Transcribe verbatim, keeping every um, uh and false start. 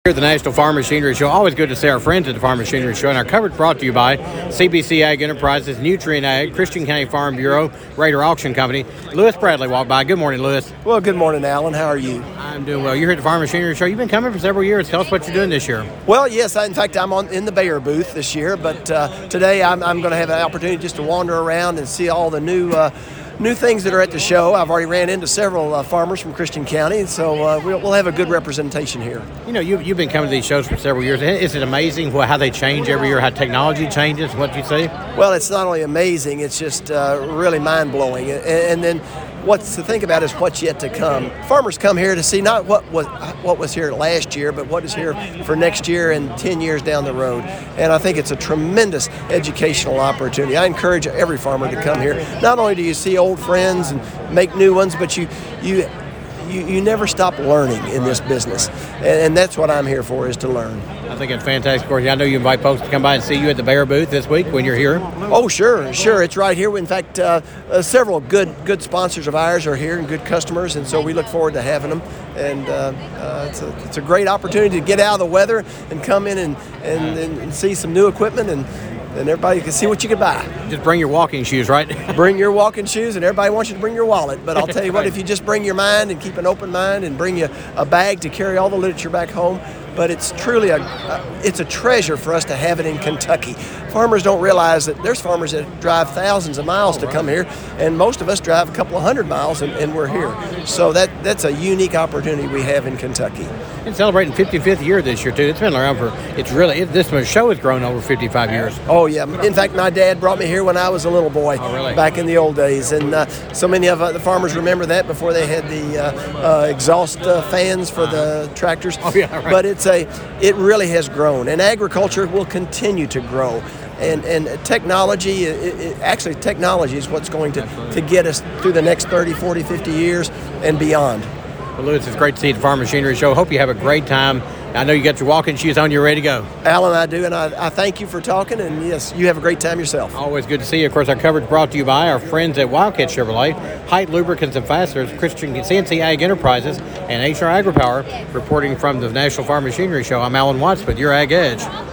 Here at the National Farm Machinery Show, always good to see our friends at the Farm Machinery Show, and our coverage brought to you by C B C Ag Enterprises, Nutrient Ag, Christian County Farm Bureau, Raider Auction Company. Lewis Bradley walked by. Good morning, Lewis. Well, good morning, Alan. How are you? I'm doing well. You're here at the Farm Machinery Show. You've been coming for several years. Tell us what you're doing this year. Well, yes. I, in fact, I'm on in the Bayer booth this year, but uh, today I'm, I'm going to have an opportunity just to wander around and see all the new uh, new things that are at the show. I've already ran into several uh, farmers from Christian County, so uh, we'll, we'll have a good representation here. You know, you, you've been coming to these shows for several years. Is it amazing how they change every year, how technology changes, what you see? Well, it's not only amazing, it's just uh, really mind-blowing. And, and then what's to think about is what's yet to come. Farmers come here to see not what was what was here last year, but what is here for next year and ten years down the road. And I think it's a tremendous educational opportunity. I encourage every farmer to come here. Not only do you see old friends and make new ones, but you you you, you never stop learning in this business. And, and that's what I'm here for, is to learn. I think it's fantastic. Of course, I know you invite folks to come by and see you at the Bayer booth this week when you're here. Oh, sure, sure. It's right here. In fact, uh, uh, several good good sponsors of ours are here and good customers, and so we look forward to having them. And uh, uh, it's, a, it's a great opportunity to get out of the weather and come in and, and, and see some new equipment, and, and everybody can see what you can buy. Just bring your walking shoes, right? Bring your walking shoes, and everybody wants you to bring your wallet. But I'll tell you what, if you just bring your mind and keep an open mind and bring you a bag to carry all the literature back home, but it's truly a uh, it's a treasure for us to have it in Kentucky. Farmers don't realize that there's farmers that drive thousands of miles to come here, and most of us drive a couple of hundred miles, and, and we're here. So that that's a unique opportunity we have in Kentucky. It's celebrating fifty-fifth year this year too. It's been around for it's really it, this show has grown over fifty-five years. Oh yeah. In fact, my dad brought me here when I was a little boy. Oh, really? Back in the old days, and uh, so many of uh, the farmers remember that before they had the uh, uh, exhaust uh, fans for the tractors. Oh yeah, right. But it's a it really has grown, and agriculture will continue to grow. And, and technology, it, it, actually technology is what's going to, to get us through the next thirty, forty, fifty years and beyond. Well, Lewis, it's great to see you at the Farm Machinery Show. Hope you have a great time. I know you got your walking shoes on. You're ready to go. Alan, I do, and I, I thank you for talking, and yes, you have a great time yourself. Always good to see you. Of course, our coverage brought to you by our friends at Wildcat Chevrolet, Height Lubricants and Fasteners, Christian C N C Ag Enterprises, and H R AgriPower. Reporting from the National Farm Machinery Show, I'm Alan Watts with your Ag Edge.